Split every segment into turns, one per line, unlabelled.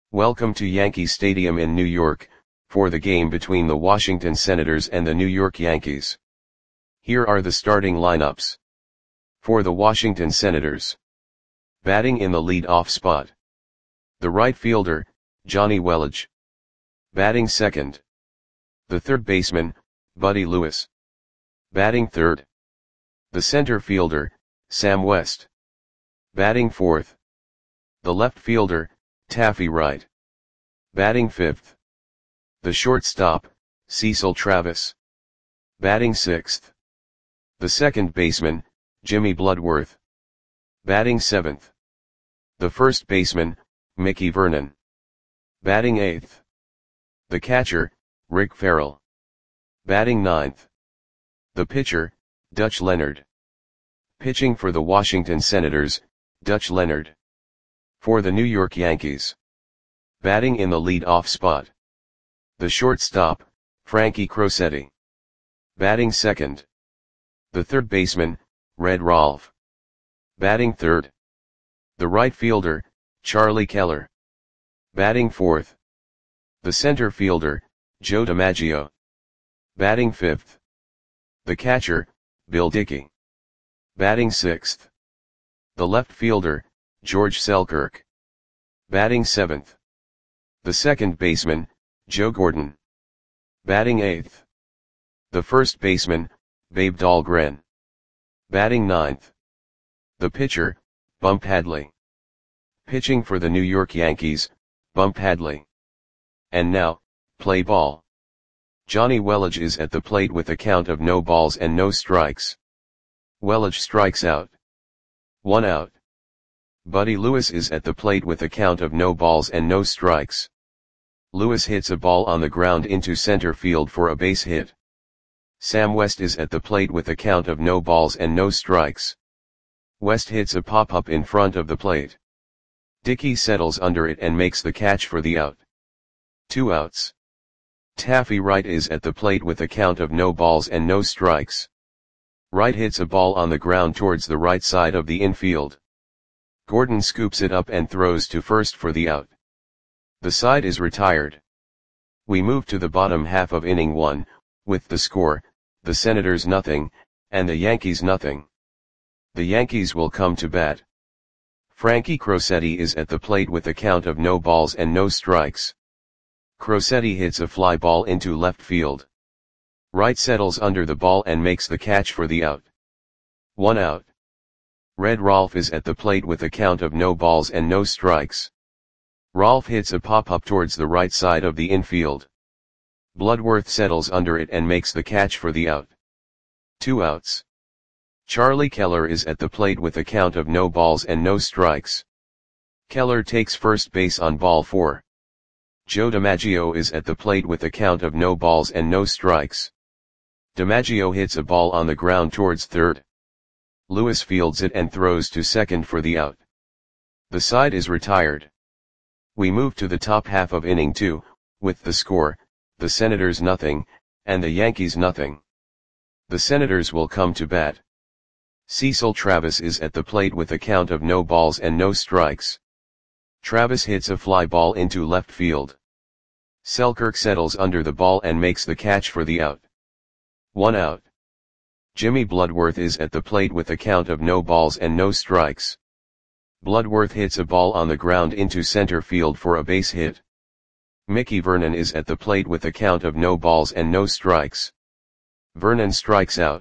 Welcome to Yankee Stadium in New York, for the game between the Washington Senators and the New York Yankees. Here are the starting lineups. For the Washington Senators. Batting in the lead-off spot. The right fielder, Johnny Welage. Batting second. The third baseman, Buddy Lewis. Batting third. The center fielder, Sam West. Batting fourth. The left fielder, Taffy Wright. Batting fifth. The shortstop, Cecil Travis. Batting sixth. The second baseman, Jimmy Bloodworth. Batting seventh. The first baseman, Mickey Vernon. Batting eighth. The catcher, Rick Farrell. Batting ninth. The pitcher, Dutch Leonard. Pitching for the Washington Senators, Dutch Leonard. For the New York Yankees. Batting in the lead-off spot. The shortstop, Frankie Crosetti. Batting second. The third baseman, Red Rolfe. Batting third. The right fielder, Charlie Keller. Batting fourth. The center fielder, Joe DiMaggio. Batting fifth. The catcher, Bill Dickey. Batting sixth. The left fielder, George Selkirk. Batting seventh. The second baseman, Joe Gordon. Batting eighth. The first baseman, Babe Dahlgren. Batting ninth. The pitcher, Bump Hadley. Pitching for the New York Yankees, Bump Hadley. And now, play ball. Johnny Welage is at the plate with a count of no balls and no strikes. Welage strikes out. 1 out. Buddy Lewis is at the plate with a count of no balls and no strikes. Lewis hits a ball on the ground into center field for a base hit. Sam West is at the plate with a count of no balls and no strikes. West hits a pop-up in front of the plate. Dickey settles under it and makes the catch for the out. 2 outs. Taffy Wright is at the plate with a count of no balls and no strikes. Wright hits a ball on the ground towards the right side of the infield. Gordon scoops it up and throws to first for the out. The side is retired. We move to the bottom half of inning 1, with the score, the Senators nothing, and the Yankees nothing. The Yankees will come to bat. Frankie Crosetti is at the plate with a count of no balls and no strikes. Crosetti hits a fly ball into left field. Wright settles under the ball and makes the catch for the out. 1 out. Red Rolfe is at the plate with a count of no balls and no strikes. Rolfe hits a pop-up towards the right side of the infield. Bloodworth settles under it and makes the catch for the out. 2 outs. Charlie Keller is at the plate with a count of no balls and no strikes. Keller takes first base on ball 4. Joe DiMaggio is at the plate with a count of no balls and no strikes. DiMaggio hits a ball on the ground towards third. Lewis fields it and throws to second for the out. The side is retired. We move to the top half of inning 2, with the score, the Senators nothing, and the Yankees nothing. The Senators will come to bat. Cecil Travis is at the plate with a count of no balls and no strikes. Travis hits a fly ball into left field. Selkirk settles under the ball and makes the catch for the out. 1 out. Jimmy Bloodworth is at the plate with a count of no balls and no strikes. Bloodworth hits a ball on the ground into center field for a base hit. Mickey Vernon is at the plate with a count of no balls and no strikes. Vernon strikes out.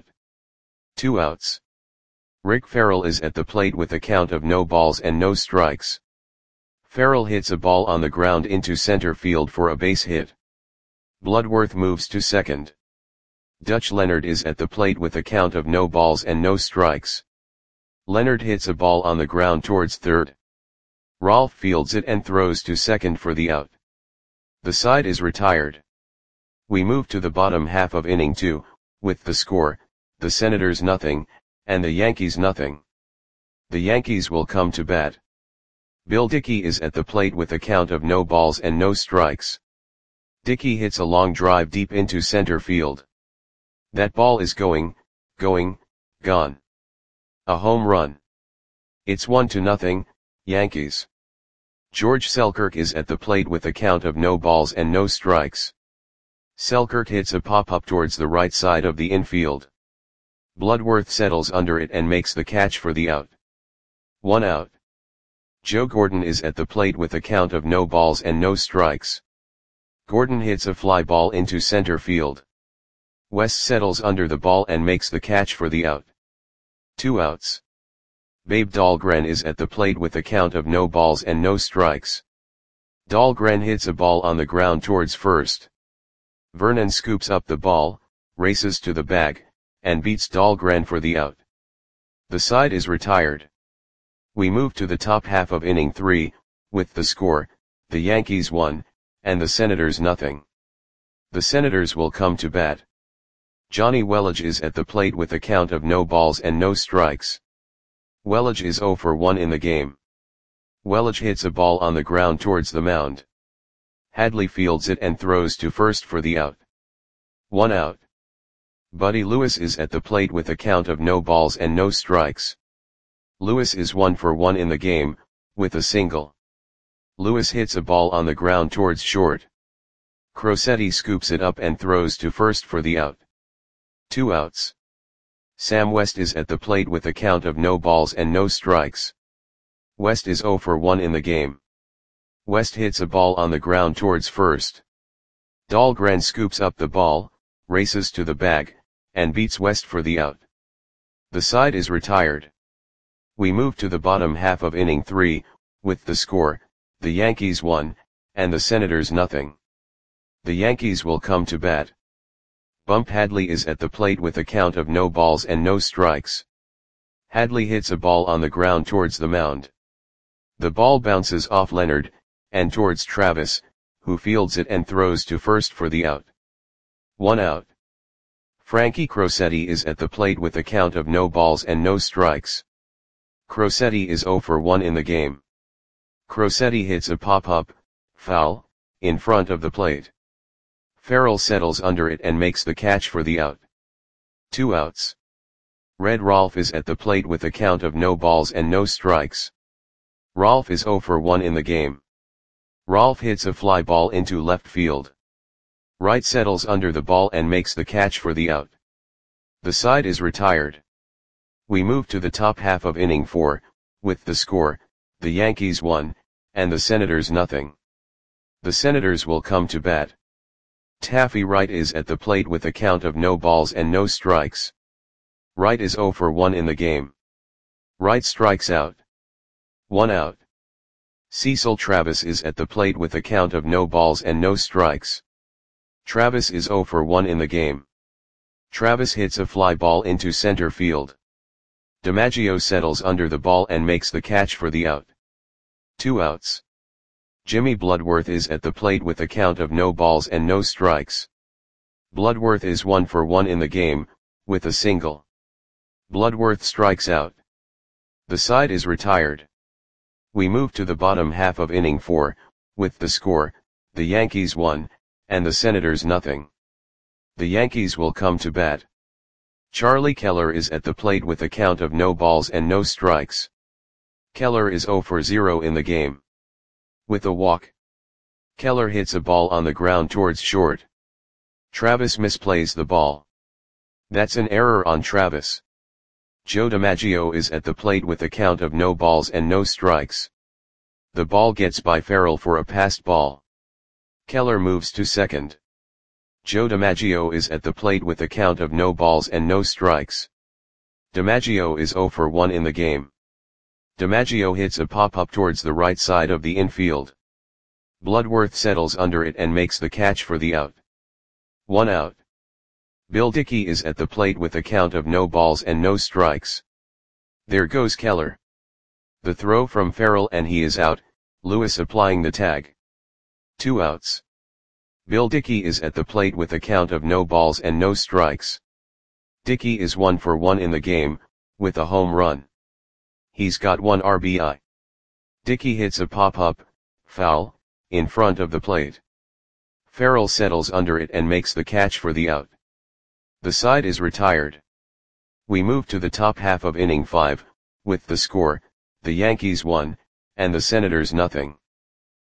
2 outs. Rick Farrell is at the plate with a count of no balls and no strikes. Farrell hits a ball on the ground into center field for a base hit. Bloodworth moves to second. Dutch Leonard is at the plate with a count of no balls and no strikes. Leonard hits a ball on the ground towards third. Rolfe fields it and throws to second for the out. The side is retired. We move to the bottom half of inning 2, with the score, the Senators nothing, and the Yankees nothing. The Yankees will come to bat. Bill Dickey is at the plate with a count of no balls and no strikes. Dickey hits a long drive deep into center field. That ball is going, gone. A home run. It's 1-0, Yankees. George Selkirk is at the plate with a count of no balls and no strikes. Selkirk hits a pop-up towards the right side of the infield. Bloodworth settles under it and makes the catch for the out. 1 out. Joe Gordon is at the plate with a count of no balls and no strikes. Gordon hits a fly ball into center field. West settles under the ball and makes the catch for the out. 2 outs. Babe Dahlgren is at the plate with a count of no balls and no strikes. Dahlgren hits a ball on the ground towards first. Vernon scoops up the ball, races to the bag, and beats Dahlgren for the out. The side is retired. We move to the top half of inning 3, with the score, the Yankees 1, and the Senators nothing. The Senators will come to bat. Johnny Welage is at the plate with a count of no balls and no strikes. Welage is 0 for 1 in the game. Welage hits a ball on the ground towards the mound. Hadley fields it and throws to first for the out. 1 out. Buddy Lewis is at the plate with a count of no balls and no strikes. Lewis is 1 for 1 in the game, with a single. Lewis hits a ball on the ground towards short. Crosetti scoops it up and throws to first for the out. 2 outs. Sam West is at the plate with a count of no balls and no strikes. West is 0 for 1 in the game. West hits a ball on the ground towards first. Dahlgren scoops up the ball, races to the bag, and beats West for the out. The side is retired. We move to the bottom half of inning 3, with the score, the Yankees 1, and the Senators nothing. The Yankees will come to bat. Bump Hadley is at the plate with a count of no balls and no strikes. Hadley hits a ball on the ground towards the mound. The ball bounces off Leonard, and towards Travis, who fields it and throws to first for the out. 1 out. Frankie Crosetti is at the plate with a count of no balls and no strikes. Crosetti is 0 for 1 in the game. Crosetti hits a pop-up, foul, in front of the plate. Farrell settles under it and makes the catch for the out. 2 outs. Red Rolfe is at the plate with a count of no balls and no strikes. Rolfe is 0 for 1 in the game. Rolfe hits a fly ball into left field. Wright settles under the ball and makes the catch for the out. The side is retired. We move to the top half of inning 4, with the score, the Yankees 1, and the Senators nothing. The Senators will come to bat. Taffy Wright is at the plate with a count of no balls and no strikes. Wright is 0 for 1 in the game. Wright strikes out. 1 out. Cecil Travis is at the plate with a count of no balls and no strikes. Travis is 0 for 1 in the game. Travis hits a fly ball into center field. DiMaggio settles under the ball and makes the catch for the out. 2 outs. Jimmy Bloodworth is at the plate with a count of no balls and no strikes. Bloodworth is 1 for 1 in the game, with a single. Bloodworth strikes out. The side is retired. We move to the bottom half of inning 4, with the score, the Yankees 1, and the Senators nothing. The Yankees will come to bat. Charlie Keller is at the plate with a count of no balls and no strikes. Keller is 0 for 0 in the game. With a walk. Keller hits a ball on the ground towards short. Travis misplays the ball. That's an error on Travis. Joe DiMaggio is at the plate with a count of no balls and no strikes. The ball gets by Farrell for a passed ball. Keller moves to second. Joe DiMaggio is at the plate with a count of no balls and no strikes. DiMaggio is 0 for 1 in the game. DiMaggio hits a pop-up towards the right side of the infield. Bloodworth settles under it and makes the catch for the out. 1 out. Bill Dickey is at the plate with a count of no balls and no strikes. There goes Keller. The throw from Farrell and he is out, Lewis applying the tag. 2 outs. Bill Dickey is at the plate with a count of no balls and no strikes. Dickey is 1 for 1 in the game, with a home run. He's got 1 RBI. Dickey hits a pop-up, foul, in front of the plate. Farrell settles under it and makes the catch for the out. The side is retired. We move to the top half of inning 5, with the score, the Yankees 1, and the Senators nothing.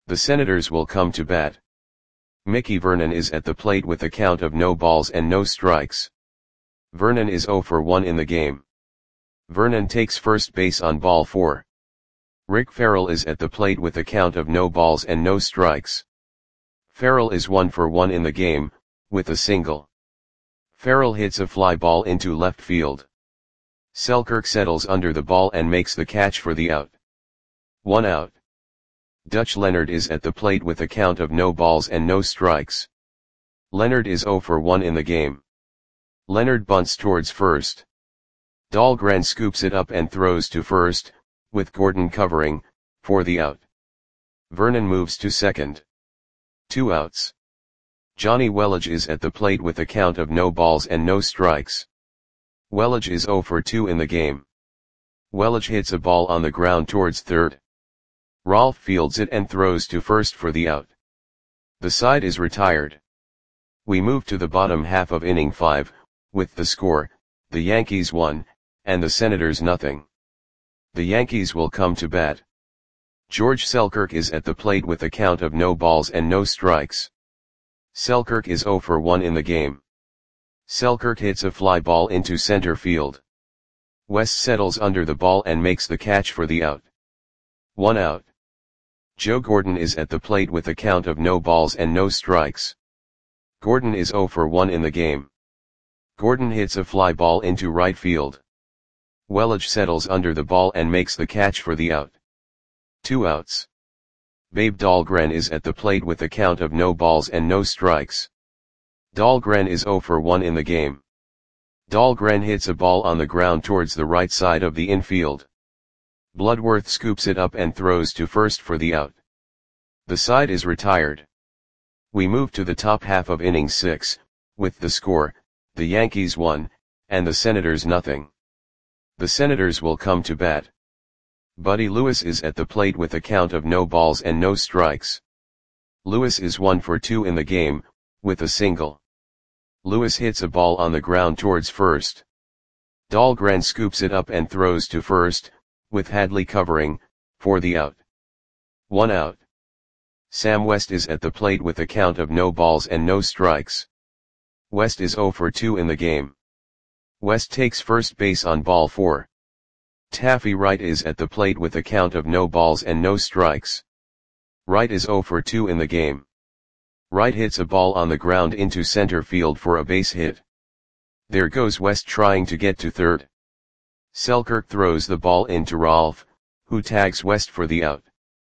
The Senators will come to bat. Mickey Vernon is at the plate with a count of no balls and no strikes. Vernon is 0 for 1 in the game. Vernon takes first base on ball 4. Rick Farrell is at the plate with a count of no balls and no strikes. Farrell is 1 for 1 in the game, with a single. Farrell hits a fly ball into left field. Selkirk settles under the ball and makes the catch for the out. 1 out. Dutch Leonard is at the plate with a count of no balls and no strikes. Leonard is 0 for 1 in the game. Leonard bunts towards first. Dahlgren scoops it up and throws to first, with Gordon covering, for the out. Vernon moves to second. 2 outs. Johnny Welage is at the plate with a count of no balls and no strikes. Welage is 0 for 2 in the game. Welage hits a ball on the ground towards third. Rolfe fields it and throws to first for the out. The side is retired. We move to the bottom half of inning 5, with the score, the Yankees 1, and the Senators nothing. The Yankees will come to bat. George Selkirk is at the plate with a count of no balls and no strikes. Selkirk is 0 for 1 in the game. Selkirk hits a fly ball into center field. West settles under the ball and makes the catch for the out. 1 out. Joe Gordon is at the plate with a count of no balls and no strikes. Gordon is 0 for 1 in the game. Gordon hits a fly ball into right field. Welage settles under the ball and makes the catch for the out. 2 outs. Babe Dahlgren is at the plate with a count of no balls and no strikes. Dahlgren is 0 for 1 in the game. Dahlgren hits a ball on the ground towards the right side of the infield. Bloodworth scoops it up and throws to first for the out. The side is retired. We move to the top half of inning 6, with the score, the Yankees 1, and the Senators nothing. The Senators will come to bat. Buddy Lewis is at the plate with a count of no balls and no strikes. Lewis is 1 for 2 in the game, with a single. Lewis hits a ball on the ground towards first. Dahlgren scoops it up and throws to first, with Hadley covering, for the out. 1 out. Sam West is at the plate with a count of no balls and no strikes. West is 0 for 2 in the game. West takes first base on ball 4. Taffy Wright is at the plate with a count of no balls and no strikes. Wright is 0 for 2 in the game. Wright hits a ball on the ground into center field for a base hit. There goes West trying to get to third. Selkirk throws the ball into Rolfe, who tags West for the out.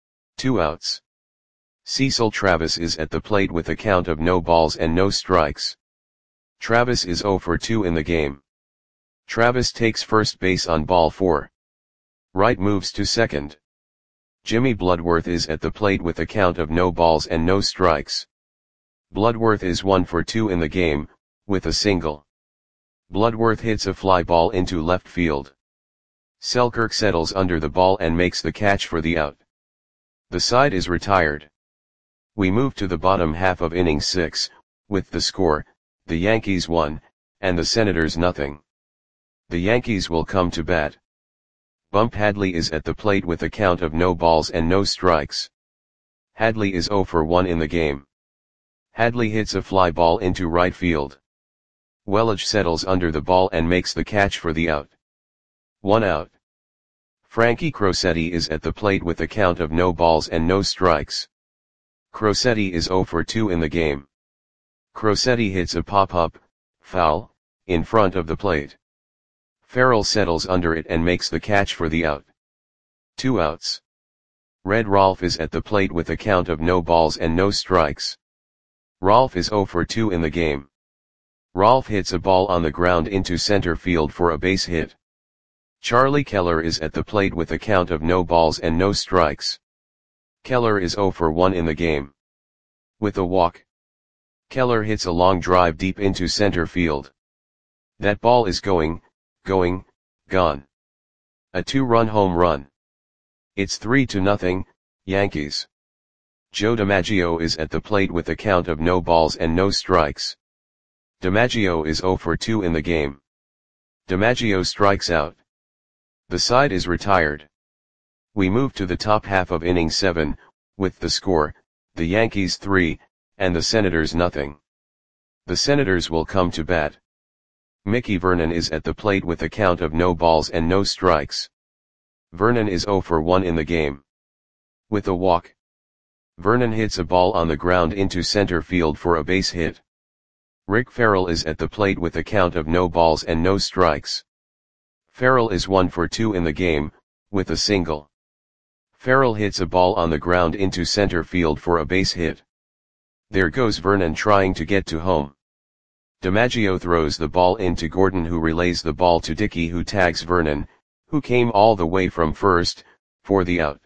2 outs. Cecil Travis is at the plate with a count of no balls and no strikes. Travis is 0 for 2 in the game. Travis takes first base on ball 4. Wright moves to second. Jimmy Bloodworth is at the plate with a count of no balls and no strikes. Bloodworth is 1 for 2 in the game, with a single. Bloodworth hits a fly ball into left field. Selkirk settles under the ball and makes the catch for the out. The side is retired. We move to the bottom half of inning 6, with the score, the Yankees 1, and the Senators nothing. The Yankees will come to bat. Bump Hadley is at the plate with a count of no balls and no strikes. Hadley is 0 for 1 in the game. Hadley hits a fly ball into right field. Welage settles under the ball and makes the catch for the out. 1 out. Frankie Crosetti is at the plate with a count of no balls and no strikes. Crosetti is 0 for 2 in the game. Crosetti hits a pop-up, foul, in front of the plate. Farrell settles under it and makes the catch for the out. 2 outs. Red Rolfe is at the plate with a count of no balls and no strikes. Rolfe is 0 for 2 in the game. Rolfe hits a ball on the ground into center field for a base hit. Charlie Keller is at the plate with a count of no balls and no strikes. Keller is 0 for 1 in the game. With a walk. Keller hits a long drive deep into center field. That ball is gone. A 2-run home run. It's 3-0, Yankees. Joe DiMaggio is at the plate with a count of no balls and no strikes. DiMaggio is 0 for 2 in the game. DiMaggio strikes out. The side is retired. We move to the top half of inning 7, with the score, the Yankees 3, and the Senators nothing. The Senators will come to bat. Mickey Vernon is at the plate with a count of no balls and no strikes. Vernon is 0 for 1 in the game. With a walk, Vernon hits a ball on the ground into center field for a base hit. Rick Farrell is at the plate with a count of no balls and no strikes. Farrell is 1 for 2 in the game, with a single. Farrell hits a ball on the ground into center field for a base hit. There goes Vernon trying to get to home. DiMaggio throws the ball into Gordon, who relays the ball to Dickey, who tags Vernon, who came all the way from first, for the out.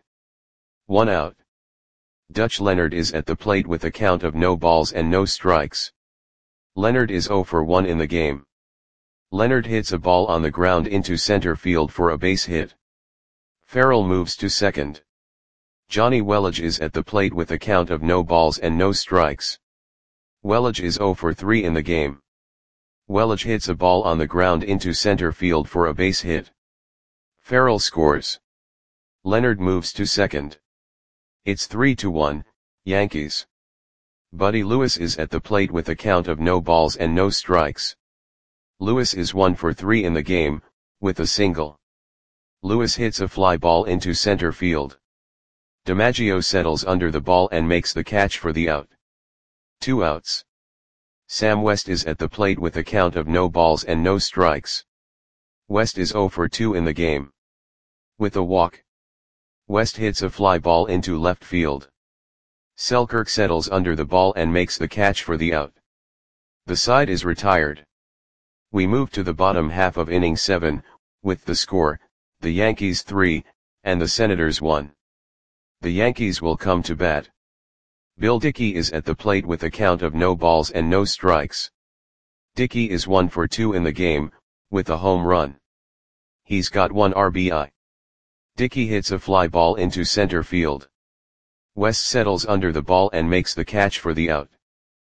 1 out. Dutch Leonard is at the plate with a count of no balls and no strikes. Leonard is 0 for 1 in the game. Leonard hits a ball on the ground into center field for a base hit. Farrell moves to second. Johnny Welage is at the plate with a count of no balls and no strikes. Welage is 0 for 3 in the game. Welage hits a ball on the ground into center field for a base hit. Farrell scores. Leonard moves to second. It's 3-1, Yankees. Buddy Lewis is at the plate with a count of no balls and no strikes. Lewis is 1 for 3 in the game, with a single. Lewis hits a fly ball into center field. DiMaggio settles under the ball and makes the catch for the out. 2 outs. Sam West is at the plate with a count of no balls and no strikes. West is 0 for 2 in the game. With a walk, West hits a fly ball into left field. Selkirk settles under the ball and makes the catch for the out. The side is retired. We move to the bottom half of inning 7, with the score, the Yankees 3, and the Senators 1. The Yankees will come to bat. Bill Dickey is at the plate with a count of no balls and no strikes. Dickey is 1 for 2 in the game, with a home run. He's got 1 RBI. Dickey hits a fly ball into center field. West settles under the ball and makes the catch for the out.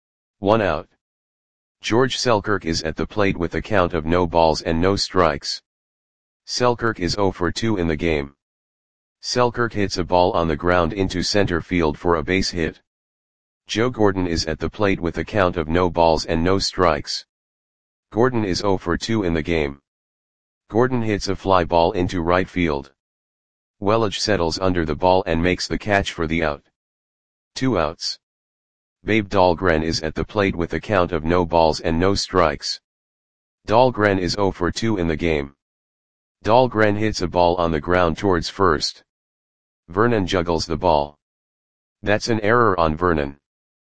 1 out. George Selkirk is at the plate with a count of no balls and no strikes. Selkirk is 0 for 2 in the game. Selkirk hits a ball on the ground into center field for a base hit. Joe Gordon is at the plate with a count of no balls and no strikes. Gordon is 0 for 2 in the game. Gordon hits a fly ball into right field. Welage settles under the ball and makes the catch for the out. 2 outs. Babe Dahlgren is at the plate with a count of no balls and no strikes. Dahlgren is 0 for 2 in the game. Dahlgren hits a ball on the ground towards first. Vernon juggles the ball. That's an error on Vernon.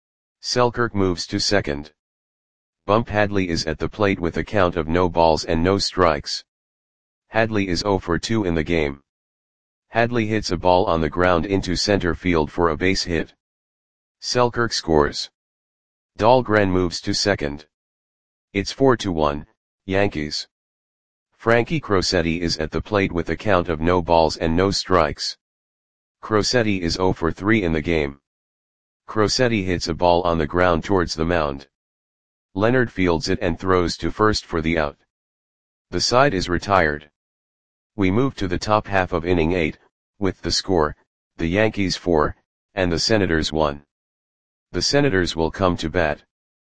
Selkirk moves to second. Bump Hadley is at the plate with a count of no balls and no strikes. Hadley is 0 for 2 in the game. Hadley hits a ball on the ground into center field for a base hit. Selkirk scores. Dahlgren moves to second. It's 4-1, Yankees. Frankie Crosetti is at the plate with a count of no balls and no strikes. Crosetti is 0 for 3 in the game. Crosetti hits a ball on the ground towards the mound. Leonard fields it and throws to first for the out. The side is retired. We move to the top half of inning 8, with the score, the Yankees 4, and the Senators 1. The Senators will come to bat.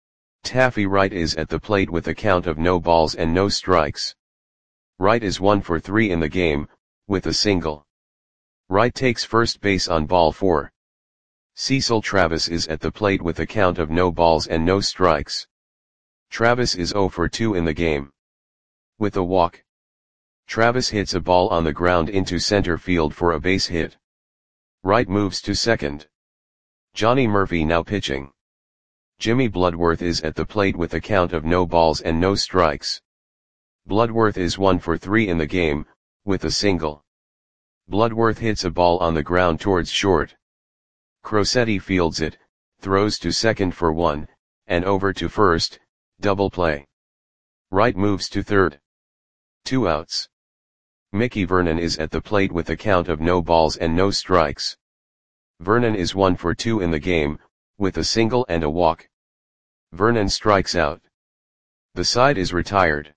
Taffy Wright is at the plate with a count of no balls and no strikes. Wright is 1 for 3 in the game, with a single. Wright takes first base on ball 4. Cecil Travis is at the plate with a count of no balls and no strikes. Travis is 0 for 2 in the game. With a walk, Travis hits a ball on the ground into center field for a base hit. Wright moves to second. Johnny Murphy now pitching. Jimmy Bloodworth is at the plate with a count of no balls and no strikes. Bloodworth is 1 for 3 in the game, with a single. Bloodworth hits a ball on the ground towards short. Crosetti fields it, throws to second for 1, and over to first, double play. Wright moves to third. 2 outs. Mickey Vernon is at the plate with a count of no balls and no strikes. Vernon is 1 for 2 in the game, with a single and a walk. Vernon strikes out. The side is retired.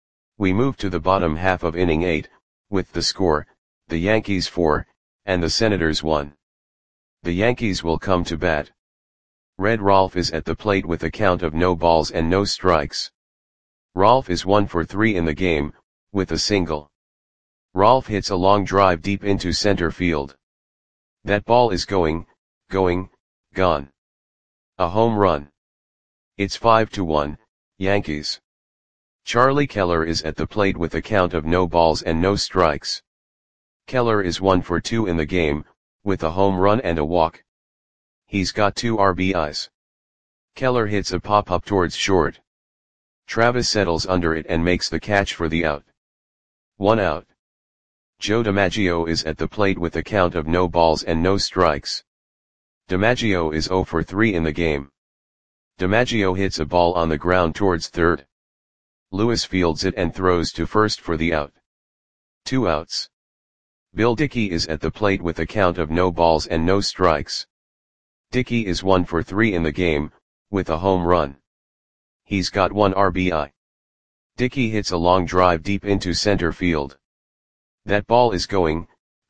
We move to the bottom half of inning 8, with the score, the Yankees 4, and the Senators 1. The Yankees will come to bat. Red Rolf is at the plate with a count of no balls and no strikes. Rolf is 1 for 3 in the game, with a single. Rolf hits a long drive deep into center field. That ball is going, gone. A home run. It's 5-1, Yankees. Charlie Keller is at the plate with a count of no balls and no strikes. Keller is 1 for 2 in the game, with a home run and a walk. He's got 2 RBIs. Keller hits a pop-up towards short. Travis settles under it and makes the catch for the out. 1 out. Joe DiMaggio is at the plate with a count of no balls and no strikes. DiMaggio is 0 for 3 in the game. DiMaggio hits a ball on the ground towards third. Lewis fields it and throws to first for the out. 2 outs. Bill Dickey is at the plate with a count of no balls and no strikes. Dickey is 1 for 3 in the game, with a home run. He's got 1 RBI. Dickey hits a long drive deep into center field. That ball is going,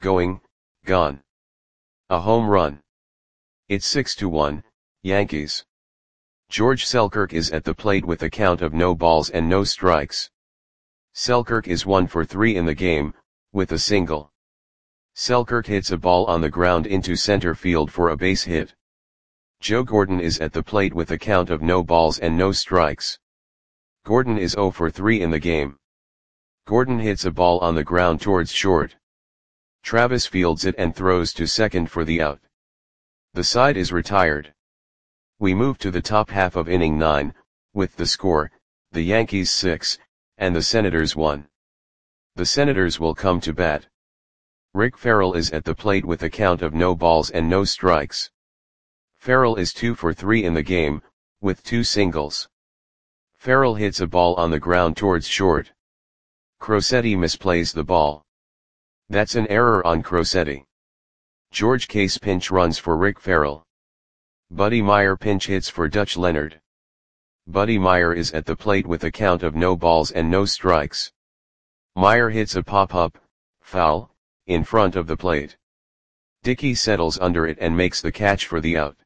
gone. A home run. It's 6-1, Yankees. George Selkirk is at the plate with a count of no balls and no strikes. Selkirk is 1 for 3 in the game, with a single. Selkirk hits a ball on the ground into center field for a base hit. Joe Gordon is at the plate with a count of no balls and no strikes. Gordon is 0 for 3 in the game. Gordon hits a ball on the ground towards short. Travis fields it and throws to second for the out. The side is retired. We move to the top half of inning 9, with the score, the Yankees 6, and the Senators 1. The Senators will come to bat. Rick Farrell is at the plate with a count of no balls and no strikes. Farrell is 2 for 3 in the game, with 2 singles. Farrell hits a ball on the ground towards short. Crosetti misplays the ball. That's an error on Crosetti. George Case pinch runs for Rick Farrell. Buddy Meyer pinch hits for Dutch Leonard. Buddy Meyer is at the plate with a count of no balls and no strikes. Meyer hits a pop-up, foul, in front of the plate. Dickey settles under it and makes the catch for the out.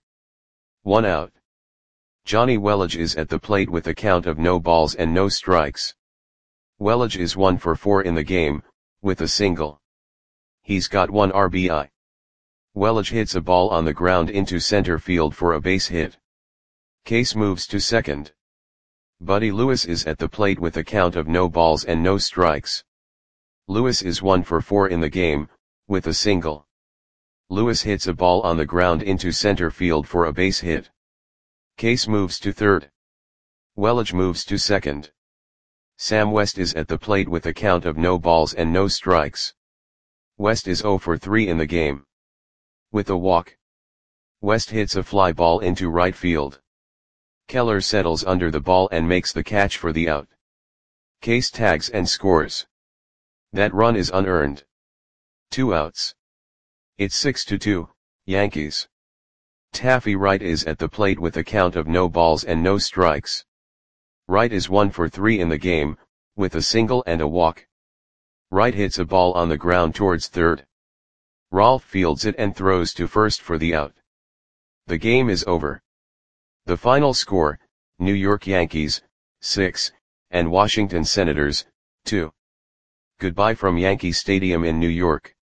1 out. Johnny Welage is at the plate with a count of no balls and no strikes. Welage is 1 for 4 in the game, with a single. He's got 1 RBI. Welage hits a ball on the ground into center field for a base hit. Case moves to second. Buddy Lewis is at the plate with a count of no balls and no strikes. Lewis is 1 for 4 in the game, with a single. Lewis hits a ball on the ground into center field for a base hit. Case moves to third. Welage moves to second. Sam West is at the plate with a count of no balls and no strikes. West is 0 for 3 in the game. With a walk. West hits a fly ball into right field. Keller settles under the ball and makes the catch for the out. Case tags and scores. That run is unearned. 2 outs. It's 6-2, Yankees. Taffy Wright is at the plate with a count of no balls and no strikes. Wright is 1 for 3 in the game, with a single and a walk. Wright hits a ball on the ground towards third. Rolf fields it and throws to first for the out. The game is over. The final score, New York Yankees, 6, and Washington Senators, 2. Goodbye from Yankee Stadium in New York.